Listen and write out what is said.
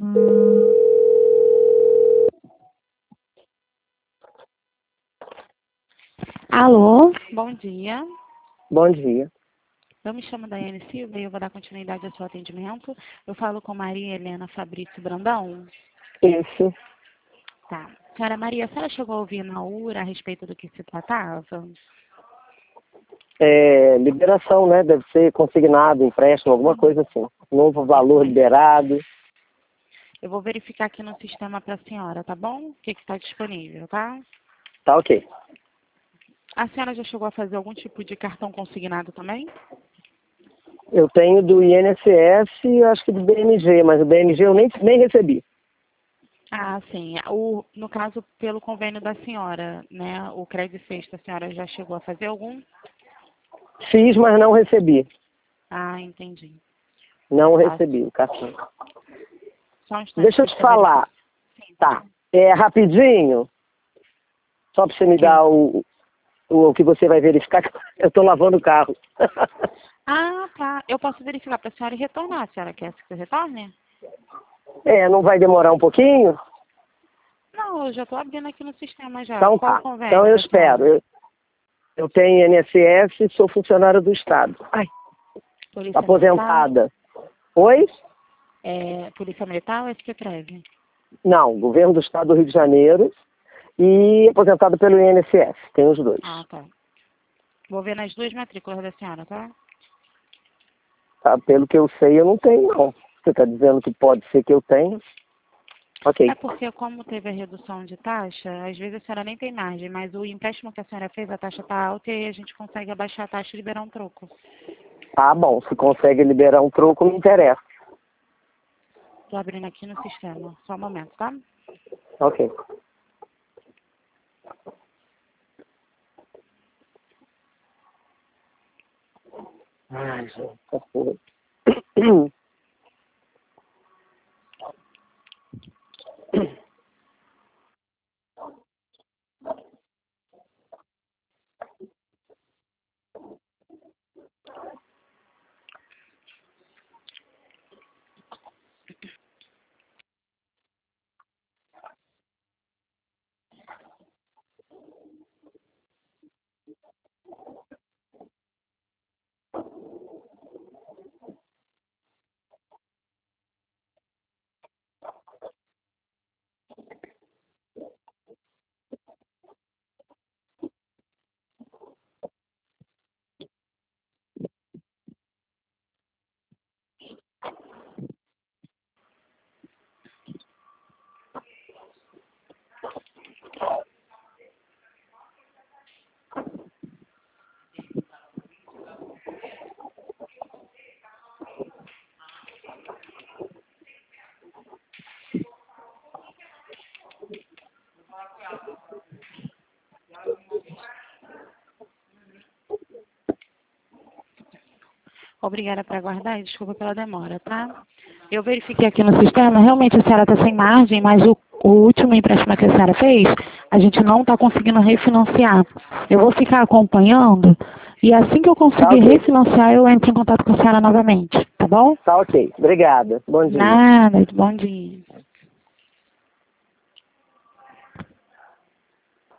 Alô, bom dia. Bom dia. Eu me chamo Daiane Silva e eu vou dar continuidade ao seu atendimento. Eu falo com Maria Helena Fabrício Brandão. Isso. Tá. Senhora Maria, a senhora chegou a ouvir na URA a respeito do que se tratava? Liberação, né? Deve ser consignado, empréstimo, alguma coisa assim. Novo valor liberado. Eu vou verificar aqui no sistema para a senhora, tá bom? O que está disponível, tá? Tá ok. A senhora já chegou a fazer algum tipo de cartão consignado também? Eu tenho do INSS e acho que do BMG, mas o BMG eu nem recebi. Ah, sim. No caso, pelo convênio da senhora, né? O Crédito Sexta, a senhora já chegou a fazer algum? Fiz, mas não recebi. Ah, entendi. Não recebi o cartão. Só um instante. Deixa eu te falar. Sim. Tá. Rapidinho. Só para você me dar o que você vai verificar. Eu estou lavando o carro. Ah, tá. Eu posso verificar para a senhora e retornar. A senhora quer que eu retorne? Não vai demorar um pouquinho? Não, eu já estou abrindo aqui no sistema já. Então Qual tá. o convênio Então eu da senhora? espero. Eu tenho INSS e sou funcionária do Estado. Ai, Polícia aposentada. Oi? Polícia Militar ou SPTREV? Não, governo do Estado do Rio de Janeiro e aposentado pelo INSS. Tem os dois. Ah, tá. Vou ver nas duas matrículas da senhora, tá? Tá? Pelo que eu sei, eu não tenho, não. Você está dizendo que pode ser que eu tenha? Ok. É porque como teve a redução de taxa, às vezes a senhora nem tem margem, mas o empréstimo que a senhora fez, a taxa está alta e aí a gente consegue abaixar a taxa e liberar um troco. Ah, bom. Se consegue liberar um troco, me interessa. Estou abrindo aqui no sistema. Só um momento, tá? Ok. Ai, gente, essa porra. Obrigada por aguardar e desculpa pela demora, tá? Eu verifiquei aqui no sistema, realmente a senhora está sem margem, mas o último empréstimo que a senhora fez, a gente não está conseguindo refinanciar. Eu vou ficar acompanhando e assim que eu conseguir refinanciar, eu entro em contato com a senhora novamente, tá bom? Tá ok. Obrigada. Bom dia. Nada, bom dia.